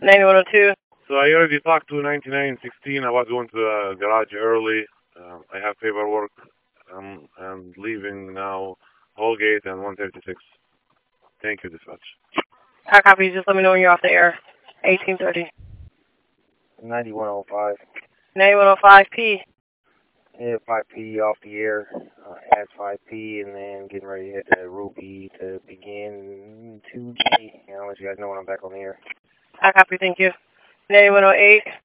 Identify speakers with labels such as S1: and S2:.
S1: 9102.
S2: So I already talked to 9916. I was going to the garage early. I have paperwork. I'm leaving now. Holgate and 136. Thank you, dispatch.
S1: Car copy, just let me know when you're off the air. 1830.
S3: 9105.
S1: 9105P.
S3: Yeah, 5P off the air. As 5P, and then getting ready to hit the Rupee to begin 2G. I'll let you guys know when I'm back on the air.
S1: Car copy, thank you. 9108.